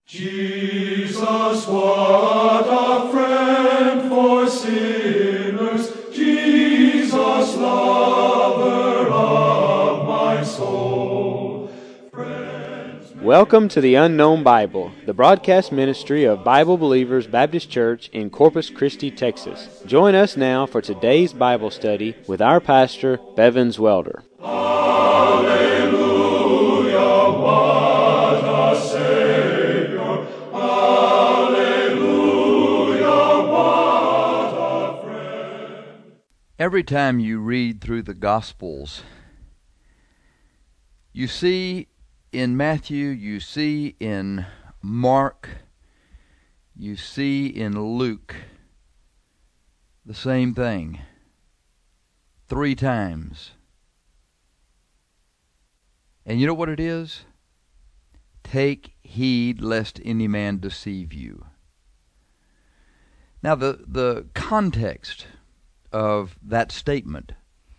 Jesus, what a friend for sinners, Jesus, lover of my soul. Welcome to the Unknown Bible, the broadcast ministry of Bible Believers Baptist Church in Corpus Christi, Texas. Join us now for today's Bible study with our pastor, Bevins Welder. Hallelujah, what a Savior. Hallelujah, what a friend. Every time you read through the Gospels, you see in Matthew, you see in Mark, you see in Luke the same thing 3 times. And you know what it is? Take heed lest any man deceive you. Now the context of that statement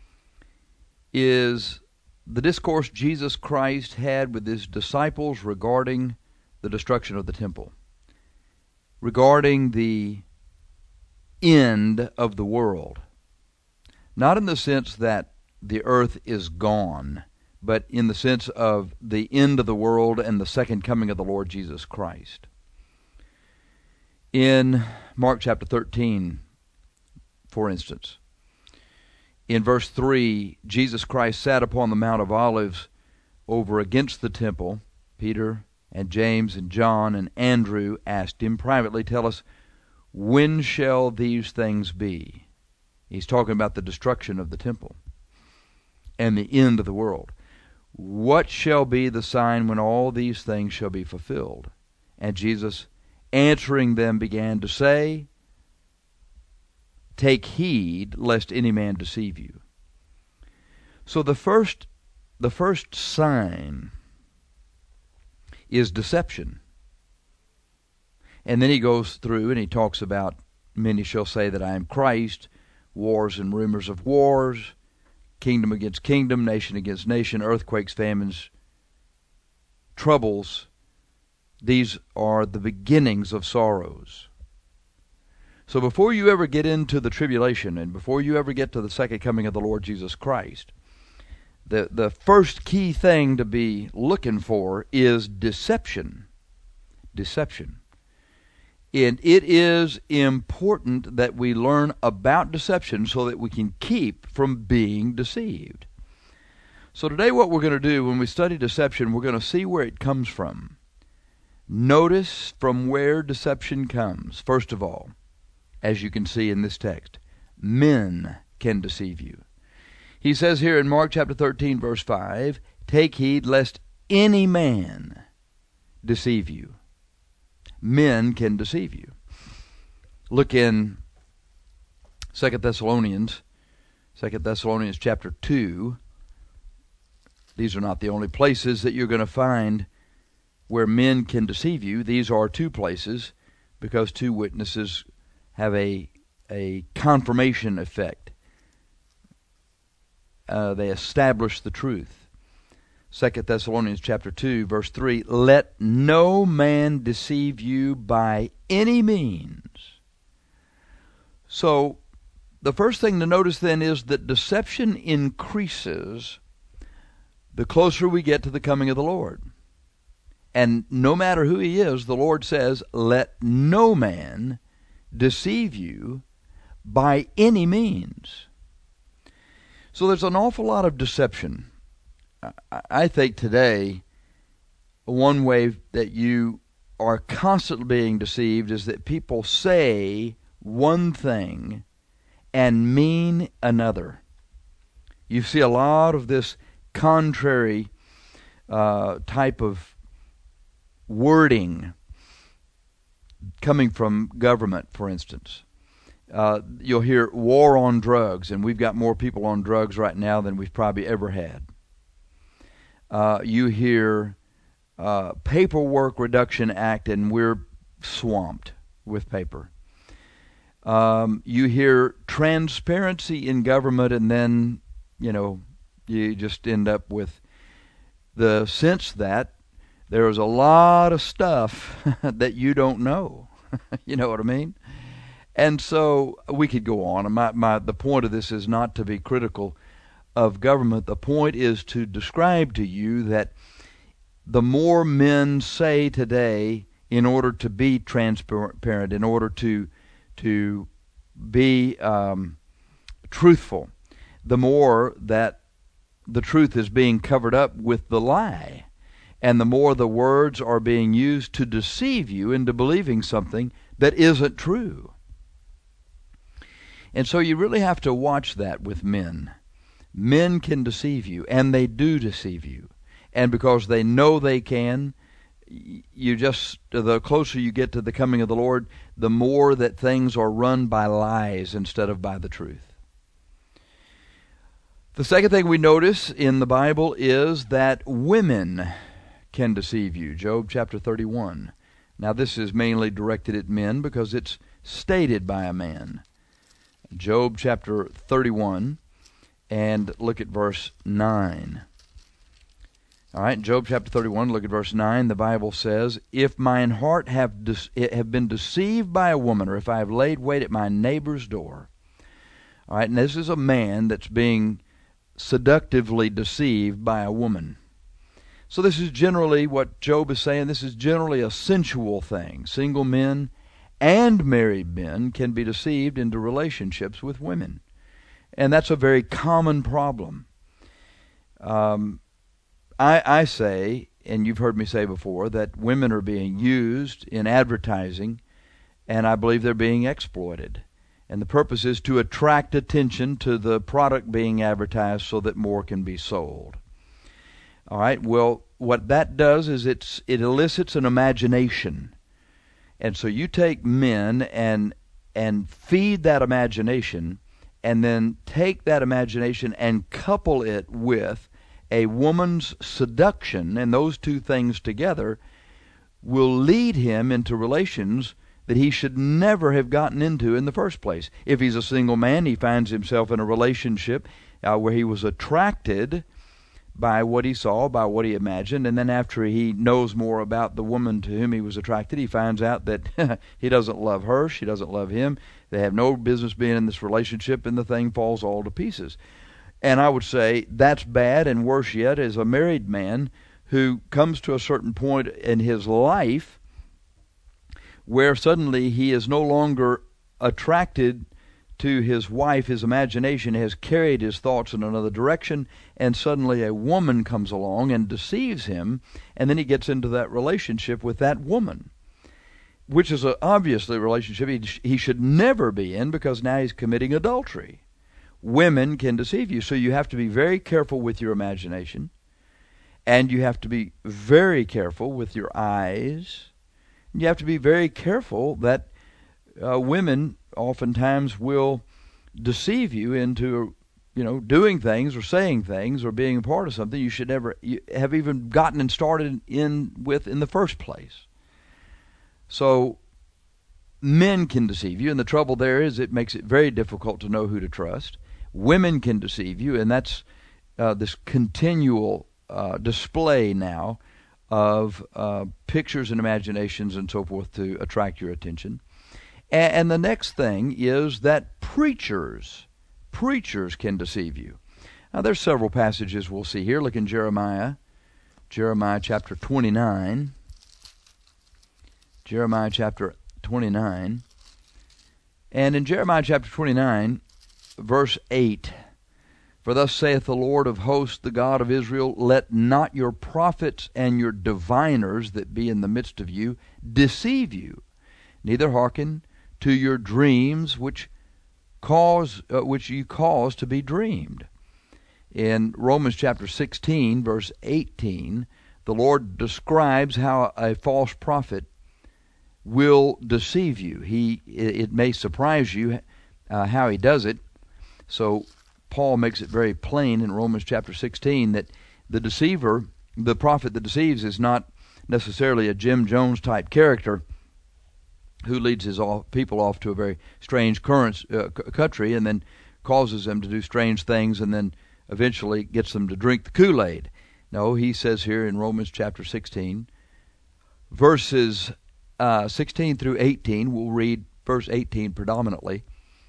is the discourse Jesus Christ had with his disciples regarding the destruction of the temple, regarding the end of the world. Not in the sense that the earth is gone, but in the sense of the end of the world and the second coming of the Lord Jesus Christ. In Mark chapter 13, for instance, in verse 3, Jesus Christ sat upon the Mount of Olives over against the temple. Peter and James and John and Andrew asked him privately, "Tell us, when shall these things be?" He's talking about the destruction of the temple and the end of the world. "What shall be the sign when all these things shall be fulfilled?" And Jesus, answering them, began to say, "Take heed lest any man deceive you." So the first sign is deception. And then he goes through and he talks about, "Many shall say that I am Christ," wars and rumors of wars, kingdom against kingdom, nation against nation, earthquakes, famines, troubles. These are the beginnings of sorrows. So before you ever get into the tribulation and before you ever get to the second coming of the Lord Jesus Christ, the first key thing to be looking for is deception. Deception. And it is important that we learn about deception so that we can keep from being deceived. So today what we're going to do when we study deception, we're going to see where it comes from. Notice from where deception comes. First of all, as you can see in this text, men can deceive you. He says here in Mark chapter 13, verse 5, "Take heed lest any man deceive you." Men can deceive you. Look in 2 Thessalonians chapter 2. These are not the only places that you're going to find where men can deceive you. These are 2 places because 2 witnesses have a confirmation effect. They establish the truth. 2 Thessalonians chapter 2, verse 3, "Let no man deceive you by any means." So, the first thing to notice then is that deception increases the closer we get to the coming of the Lord. And no matter who he is, the Lord says, "Let no man deceive you by any means." So there's an awful lot of deception. I think today, one way that you are constantly being deceived is that people say one thing and mean another. You see a lot of this contrary type of wording coming from government, for instance. You'll hear war on drugs, and we've got more people on drugs right now than we've probably ever had. You hear Paperwork Reduction Act, and we're swamped with paper. You hear transparency in government, and then, you just end up with the sense that There's a lot of stuff that you don't know. You know what I mean? And so we could go on. The point of this is not to be critical of government. The point is to describe to you that the more men say today, in order to be transparent, in order to be truthful, the more that the truth is being covered up with the lie, and the more the words are being used to deceive you into believing something that isn't true. And so you really have to watch that with men. Men can deceive you, and they do deceive you. And because they know they can, the closer you get to the coming of the Lord, the more that things are run by lies instead of by the truth. The second thing we notice in the Bible is that women can deceive you. Job chapter 31. Now this is mainly directed at men because it's stated by a man. Job chapter 31, and look at verse 9. All right, Job chapter 31, look at verse 9. The Bible says, "If mine heart have been deceived by a woman, or if I have laid wait at my neighbor's door." All right, and this is a man that's being seductively deceived by a woman. So this is generally what Job is saying. This is generally a sensual thing. Single men and married men can be deceived into relationships with women. And that's a very common problem. I say, and you've heard me say before, that women are being used in advertising, and I believe they're being exploited. And the purpose is to attract attention to the product being advertised so that more can be sold. All right, well, what that does is it elicits an imagination. And so you take men and feed that imagination, and then take that imagination and couple it with a woman's seduction, and those two things together will lead him into relations that he should never have gotten into in the first place. If he's a single man, he finds himself in a relationship where he was attracted by what he saw, by what he imagined, and then after he knows more about the woman to whom he was attracted, he finds out that he doesn't love her, she doesn't love him, they have no business being in this relationship, and the thing falls all to pieces. And I would say that's bad, and worse yet is a married man who comes to a certain point in his life where suddenly he is no longer attracted to his wife. His imagination has carried his thoughts in another direction, and suddenly a woman comes along and deceives him, and then he gets into that relationship with that woman, which is obviously a relationship he should never be in, because now he's committing adultery. Women can deceive you, so you have to be very careful with your imagination, and you have to be very careful with your eyes. You have to be very careful that women oftentimes will deceive you into, doing things or saying things or being a part of something you should never have even gotten and started in the first place. So men can deceive you, and the trouble there is it makes it very difficult to know who to trust. Women can deceive you, and that's this continual display now of pictures and imaginations and so forth to attract your attention. And the next thing is that preachers can deceive you. Now there's several passages we'll see here. Look in Jeremiah chapter 29. Jeremiah chapter 29. And in Jeremiah chapter 29, verse 8, "For thus saith the Lord of hosts, the God of Israel, let not your prophets and your diviners that be in the midst of you deceive you, neither hearken to your dreams which you cause to be dreamed." In Romans chapter 16, verse 18, the Lord describes how a false prophet will deceive you. It may surprise you how he does it. So Paul makes it very plain in Romans chapter 16 that the deceiver, the prophet that deceives, is not necessarily a Jim Jones type character who leads his people off to a very strange country and then causes them to do strange things and then eventually gets them to drink the Kool-Aid. No, he says here in Romans chapter 16, verses 16 through 18. We'll read verse 18 predominantly.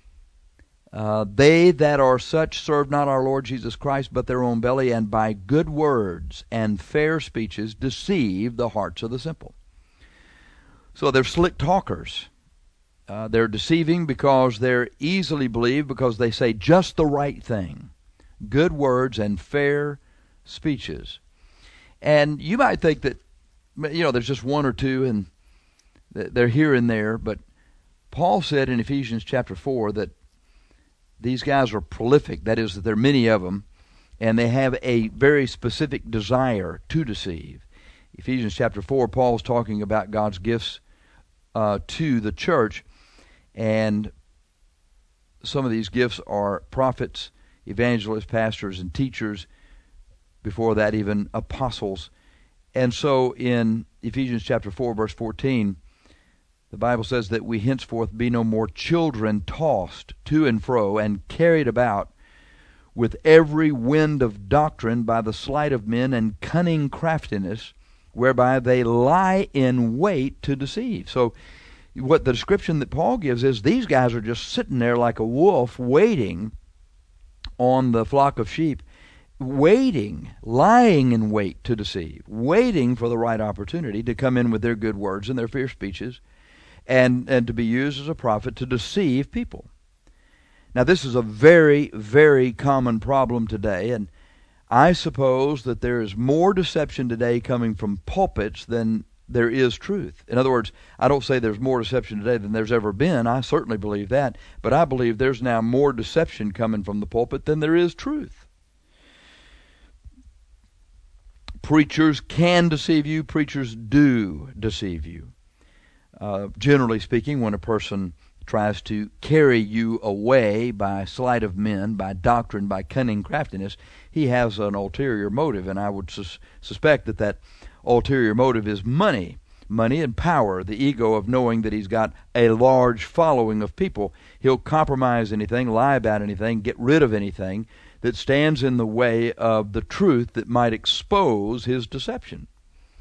They that are such serve not our Lord Jesus Christ, but their own belly, and by good words and fair speeches deceive the hearts of the simple. So they're slick talkers. They're deceiving because they're easily believed, because they say just the right thing. Good words and fair speeches. And you might think that, there's just one or two, and they're here and there, but Paul said in Ephesians chapter 4 that these guys are prolific. That is, that there are many of them, and they have a very specific desire to deceive. Ephesians chapter 4, Paul's talking about God's gifts to the church, and some of these gifts are prophets, evangelists, pastors, and teachers. Before that, even apostles. And so in Ephesians chapter 4, verse 14, the Bible says that we henceforth be no more children tossed to and fro and carried about with every wind of doctrine by the sleight of men and cunning craftiness, whereby they lie in wait to deceive. So what the description that Paul gives is these guys are just sitting there like a wolf waiting on the flock of sheep, waiting, lying in wait to deceive, waiting for the right opportunity to come in with their good words and their fair speeches, and to be used as a prophet to deceive people. Now, this is a very, very common problem today, and I suppose that there is more deception today coming from pulpits than there is truth. In other words, I don't say there's more deception today than there's ever been. I certainly believe that, but I believe there's now more deception coming from the pulpit than there is truth. Preachers can deceive you. Preachers do deceive you. Generally speaking, when a person tries to carry you away by sleight of men, by doctrine, by cunning craftiness, he has an ulterior motive, and I would suspect that ulterior motive is money and power, the ego of knowing that he's got a large following of people. He'll compromise anything, lie about anything, get rid of anything that stands in the way of the truth that might expose his deception.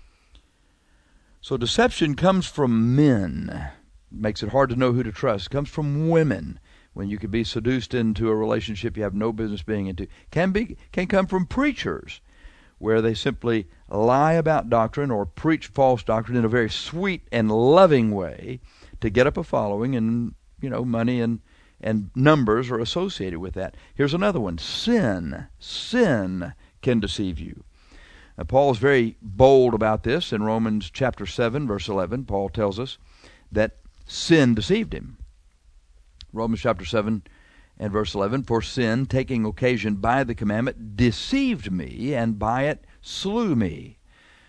So deception comes from men. It makes it hard to know who to trust. It comes from women, when you could be seduced into a relationship you have no business being into. Can come from preachers, where they simply lie about doctrine or preach false doctrine in a very sweet and loving way to get up a following, and money and numbers are associated with that. Here's another one. Sin can deceive you. Now, Paul is very bold about this. In Romans chapter 7, verse 11, Paul tells us that sin deceived him. Romans chapter 7 and verse 11, for sin, taking occasion by the commandment, deceived me, and by it slew me.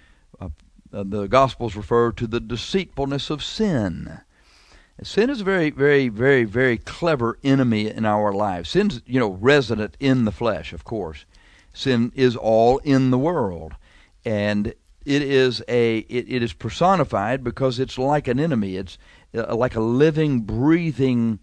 The Gospels refer to the deceitfulness of sin. Sin is a very, very, very, very clever enemy in our lives. Sin's, resident in the flesh, of course. Sin is all in the world, and it is personified because it's like an enemy. It's like a living, breathing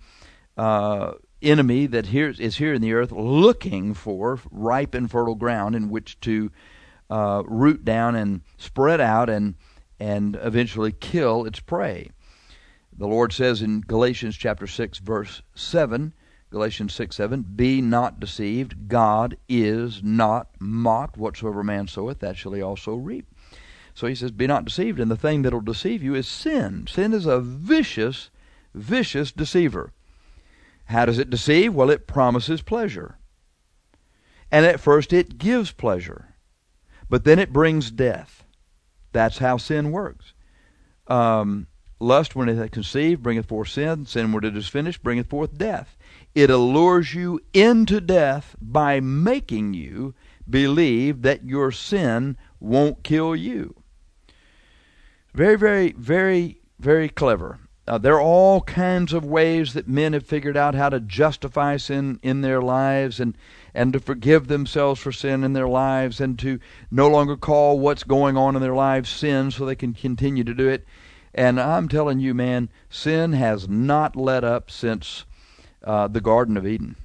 enemy that is here in the earth, looking for ripe and fertile ground in which to root down and spread out and eventually kill its prey. The Lord says in Galatians chapter 6, verse 7, Galatians 6:7, be not deceived, God is not mocked. Whatsoever man soweth, that shall he also reap. So he says, be not deceived, and the thing that will deceive you is sin. Sin is a vicious, vicious deceiver. How does it deceive? Well, it promises pleasure. And at first it gives pleasure, but then it brings death. That's how sin works. Lust, when it is conceived, bringeth forth sin. Sin, when it is finished, bringeth forth death. It allures you into death by making you believe that your sin won't kill you. Very, very, very, very clever. There are all kinds of ways that men have figured out how to justify sin in their lives and to forgive themselves for sin in their lives and to no longer call what's going on in their lives sin so they can continue to do it. And I'm telling you, man, sin has not let up since the Garden of Eden.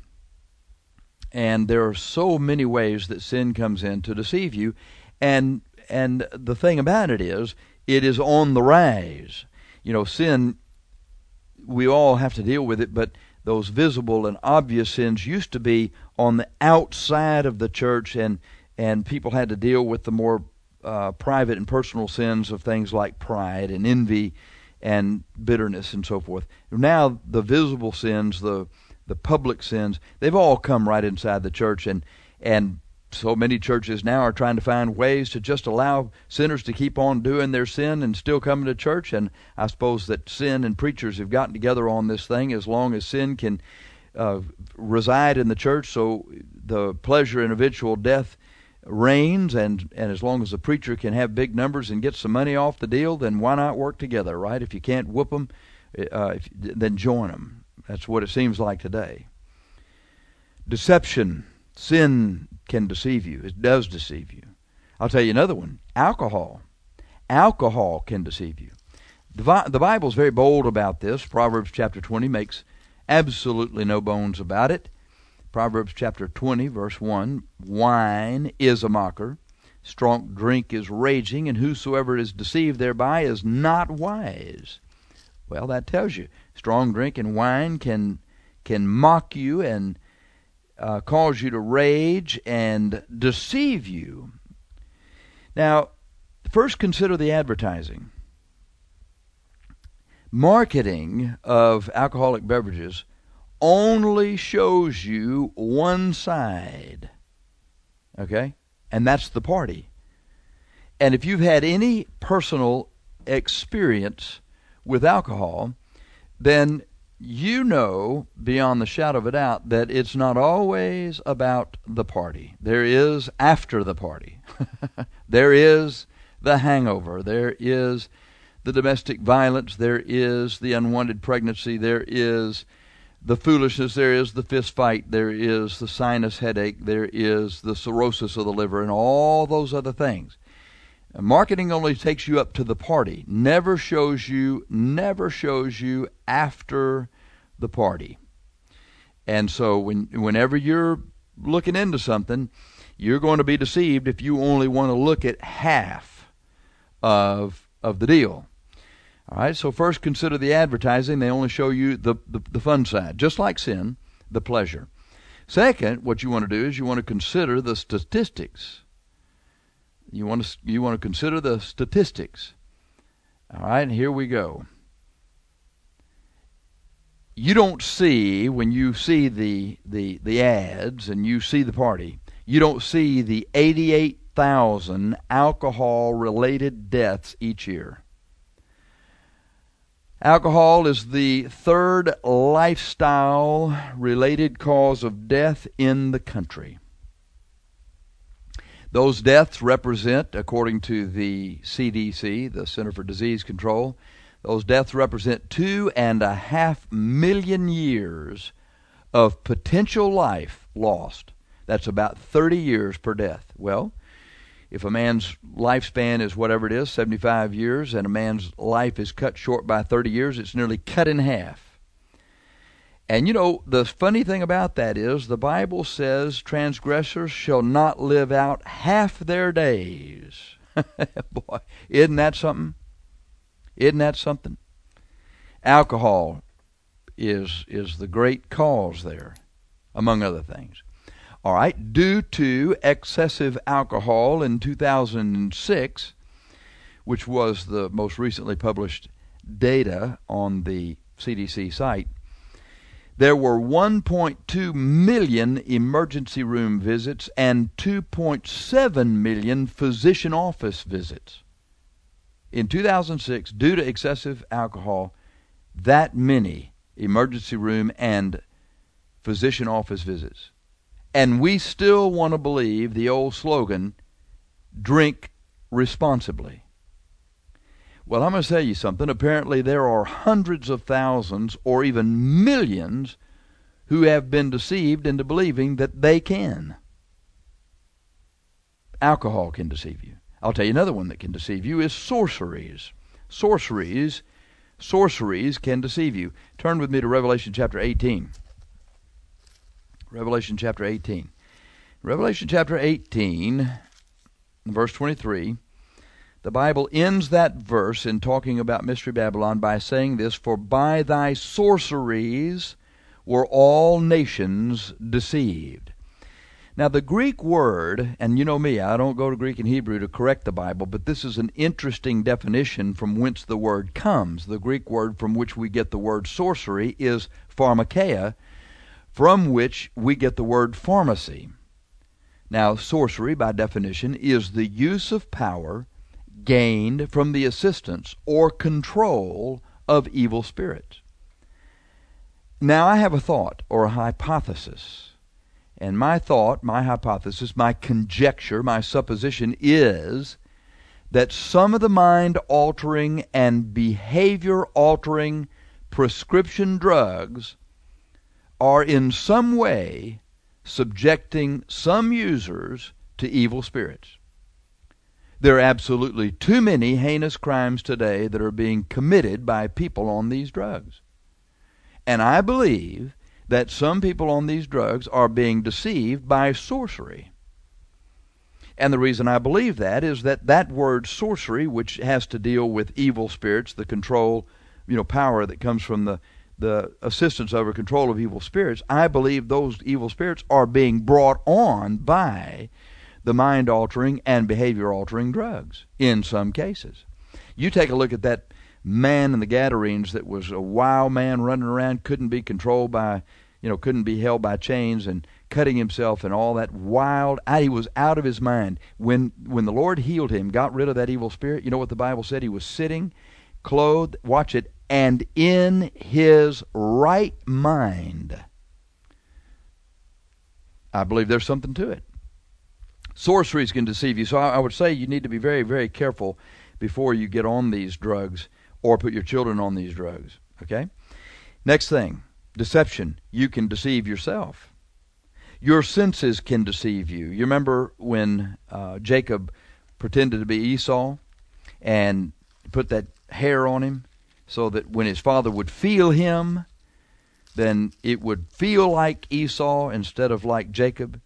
And there are so many ways that sin comes in to deceive you. And the thing about it is it is on the rise. You know, sin, we all have to deal with it, but those visible and obvious sins used to be on the outside of the church, and people had to deal with the more private and personal sins of things like pride and envy and bitterness and so forth. Now the visible sins, the public sins, they've all come right inside the church, and so many churches now are trying to find ways to just allow sinners to keep on doing their sin and still coming to church. And I suppose that sin and preachers have gotten together on this thing. As long as sin can reside in the church, so the pleasure in eventual death reigns, and as long as the preacher can have big numbers and get some money off the deal, then why not work together, right? If you can't whoop them, then join them. That's what it seems like today. Deception. Sin can deceive you. It does deceive you. I'll tell you another one. Alcohol. Alcohol can deceive you. The Bible's very bold about this. Proverbs chapter 20 makes absolutely no bones about it. Proverbs chapter 20, verse 1, wine is a mocker, strong drink is raging, and whosoever is deceived thereby is not wise. Well, that tells you, strong drink and wine can mock you and cause you to rage and deceive you. Now, first consider the advertising. Marketing of alcoholic beverages only shows you one side, okay? And that's the party. And if you've had any personal experience with alcohol, then you know beyond the shadow of a doubt that it's not always about the party. There is after the party. There is the hangover. There is the domestic violence. There is the unwanted pregnancy. There is the foolishness. There is the fist fight. There is the sinus headache. There is the cirrhosis of the liver and all those other things. Marketing only takes you up to the party, never shows you after the party. And so whenever you're looking into something, you're going to be deceived if you only want to look at half of the deal. All right, so first consider the advertising. They only show you the fun side, just like sin, the pleasure. Second, what you want to do is you want to consider the statistics. You want to consider the statistics. All right, and here we go. You don't see, when you see the ads and you see the party, you don't see the 88,000 alcohol-related deaths each year. Alcohol is the third lifestyle-related cause of death in the country. Those deaths represent, according to the CDC, the Center for Disease Control, those deaths represent 2.5 million years of potential life lost. That's about 30 years per death. Well, if a man's lifespan is whatever it is, 75 years, and a man's life is cut short by 30 years, it's nearly cut in half. And you know, the funny thing about that is the Bible says transgressors shall not live out half their days. Boy, isn't that something? Isn't that something? Alcohol is the great cause there, among other things. All right, due to excessive alcohol in 2006, which was the most recently published data on the CDC site, there were 1.2 million emergency room visits and 2.7 million physician office visits. In 2006, due to excessive alcohol, that many emergency room and physician office visits. And we still want to believe the old slogan, drink responsibly. Well, I'm going to tell you something. Apparently there are hundreds of thousands or even millions who have been deceived into believing that they can. Alcohol can deceive you. I'll tell you another one that can deceive you is sorceries. Sorceries can deceive you. Turn with me to Revelation chapter 18. Revelation chapter 18. Revelation chapter 18, verse 23. The Bible ends that verse in talking about Mystery Babylon by saying this, "For by thy sorceries were all nations deceived." Now the Greek word, and you know me, I don't go to Greek and Hebrew to correct the Bible, but this is an interesting definition from whence the word comes. The Greek word from which we get the word sorcery is pharmakeia, from which we get the word pharmacy. Now, sorcery, by definition, is the use of power gained from the assistance or control of evil spirits. Now, I have a thought or a hypothesis. And my thought, my hypothesis, my conjecture, my supposition is that some of the mind-altering and behavior-altering prescription drugs are in some way subjecting some users to evil spirits. There are absolutely too many heinous crimes today that are being committed by people on these drugs. And I believe that some people on these drugs are being deceived by sorcery. And the reason I believe that is that that word sorcery, which has to deal with evil spirits, the control, power that comes from the assistance over control of evil spirits, I believe those evil spirits are being brought on by the mind-altering and behavior-altering drugs in some cases. You take a look at that man in the Gadarenes that was a wild man running around, couldn't be controlled by, couldn't be held by chains and cutting himself and all that wild. He was out of his mind. When the Lord healed him, got rid of that evil spirit, you know what the Bible said? He was sitting, clothed, watch it, and in his right mind. I believe there's something to it. Sorceries can deceive you. So I would say you need to be very, very careful before you get on these drugs or put your children on these drugs. Okay? Next thing, deception. You can deceive yourself. Your senses can deceive you. You remember when Jacob pretended to be Esau and put that hair on him so that when his father would feel him, then it would feel like Esau instead of like Jacob?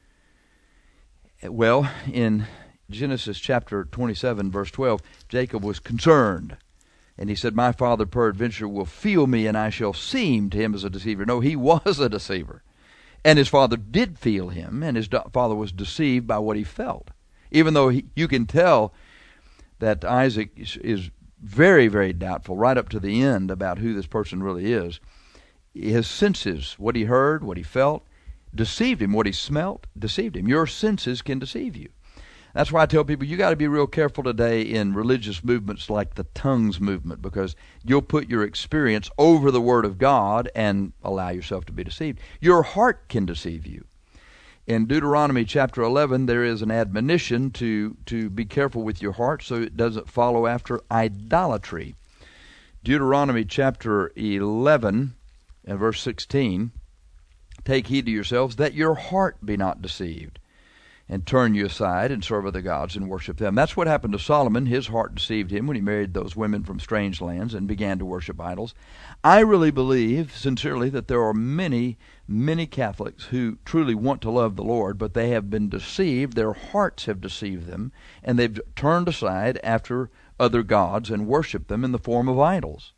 Well, in Genesis chapter 27, verse 12, Jacob was concerned. And he said, "My father peradventure will feel me, and I shall seem to him as a deceiver." No, he was a deceiver. And his father did feel him, and his father was deceived by what he felt. Even though you can tell that Isaac is very, very doubtful right up to the end about who this person really is. His senses, what he heard, what he felt, deceived him. What he smelt deceived him. Your senses can deceive you. That's why I tell people you got to be real careful today in religious movements like the tongues movement, because you'll put your experience over the Word of God and allow yourself to be deceived. Your heart can deceive you. In Deuteronomy chapter 11, there is an admonition to be careful with your heart so it doesn't follow after idolatry. Deuteronomy chapter 11 and verse 16, "Take heed to yourselves that your heart be not deceived, and turn you aside and serve other gods and worship them." That's what happened to Solomon. His heart deceived him when he married those women from strange lands and began to worship idols. I really believe, sincerely, that there are many, many Catholics who truly want to love the Lord, but they have been deceived. Their hearts have deceived them, and they've turned aside after other gods and worshiped them in the form of idols.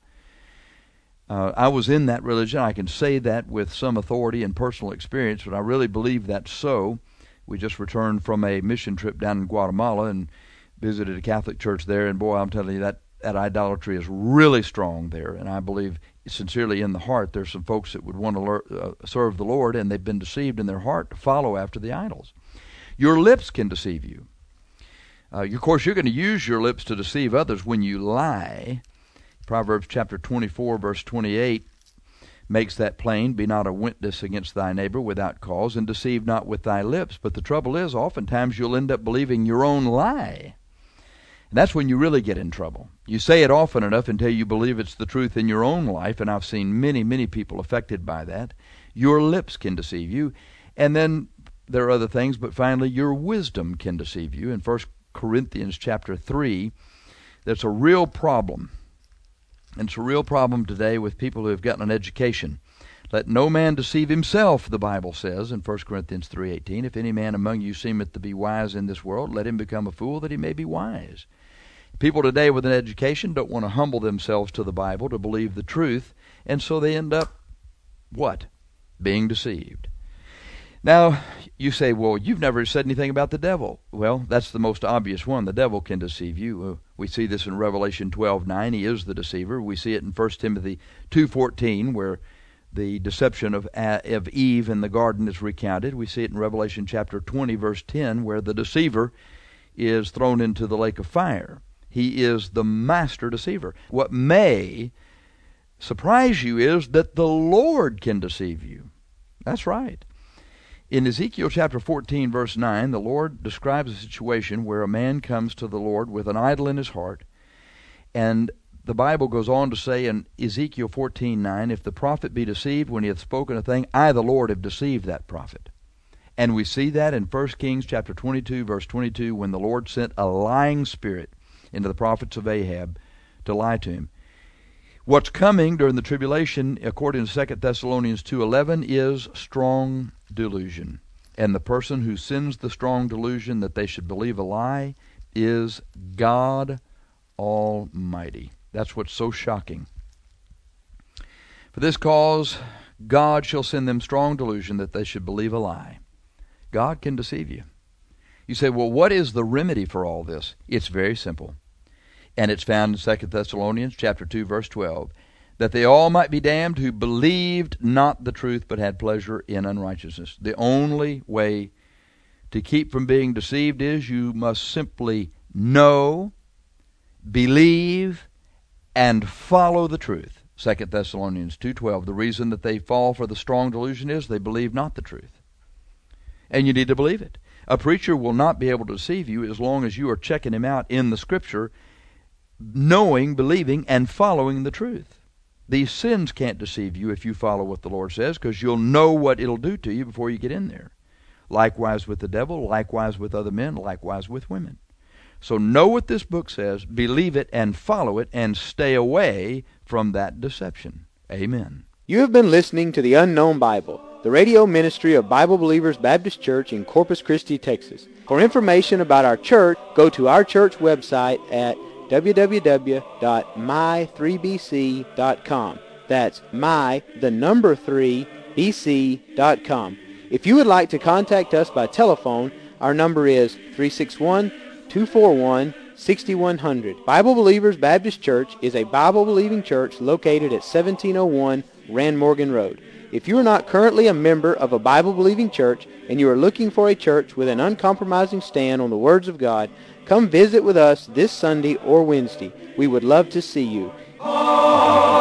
I was in that religion. I can say that with some authority and personal experience, but I really believe that's so. We just returned from a mission trip down in Guatemala and visited a Catholic church there, and boy, I'm telling you, that idolatry is really strong there, and I believe sincerely in the heart there's some folks that would want to serve the Lord, and they've been deceived in their heart to follow after the idols. Your lips can deceive you. Of course, you're going to use your lips to deceive others when you lie. Proverbs chapter 24, verse 28 makes that plain. "Be not a witness against thy neighbor without cause, and deceive not with thy lips." But the trouble is, oftentimes you'll end up believing your own lie. And that's when you really get in trouble. You say it often enough until you believe it's the truth in your own life, and I've seen many, many people affected by that. Your lips can deceive you. And then there are other things, but finally your wisdom can deceive you. In 1 Corinthians chapter 3, that's a real problem. And it's a real problem today with people who have gotten an education. "Let no man deceive himself," the Bible says in 1 Corinthians 3:18. "If any man among you seemeth to be wise in this world, let him become a fool that he may be wise." People today with an education don't want to humble themselves to the Bible to believe the truth, and so they end up, what? Being deceived. Now, you say, well, you've never said anything about the devil. Well, that's the most obvious one. The devil can deceive you. We see this in Revelation 12:9. He is the deceiver. We see it in 1 Timothy 2:14, where the deception of Eve in the garden is recounted. We see it in Revelation chapter 20, verse 10, where the deceiver is thrown into the lake of fire. He is the master deceiver. What may surprise you is that the Lord can deceive you. That's right. In Ezekiel chapter 14, verse 9, the Lord describes a situation where a man comes to the Lord with an idol in his heart, and the Bible goes on to say in Ezekiel 14:9, if the prophet be deceived when he hath spoken a thing, I, the Lord, have deceived that prophet. And we see that in 1 Kings chapter 22, verse 22, when the Lord sent a lying spirit into the prophets of Ahab to lie to him. What's coming during the tribulation, according to 2 Thessalonians 2:11, is strong delusion. And the person who sends the strong delusion that they should believe a lie is God Almighty. That's what's so shocking. For this cause, God shall send them strong delusion that they should believe a lie. God can deceive you. You say, well, what is the remedy for all this? It's very simple. And it's found in 2 Thessalonians chapter 2, verse 12, that they all might be damned who believed not the truth, but had pleasure in unrighteousness. The only way to keep from being deceived is you must simply know, believe, and follow the truth. 2 Thessalonians 2:12. The reason that they fall for the strong delusion is they believe not the truth. And you need to believe it. A preacher will not be able to deceive you as long as you are checking him out in the Scripture, knowing, believing, and following the truth. These sins can't deceive you if you follow what the Lord says, because you'll know what it'll do to you before you get in there. Likewise with the devil, likewise with other men, likewise with women. So know what this book says, believe it, and follow it, and stay away from that deception. Amen. You have been listening to The Unknown Bible, the radio ministry of Bible Believers Baptist Church in Corpus Christi, Texas. For information about our church, go to our church website at www.my3bc.com. That's my3bc.com. If you would like to contact us by telephone, our number is 361-241-6100. Bible Believers Baptist Church is a Bible-believing church located at 1701 Rand Morgan Road. If you are not currently a member of a Bible-believing church and you are looking for a church with an uncompromising stand on the words of God, come visit with us this Sunday or Wednesday. We would love to see you.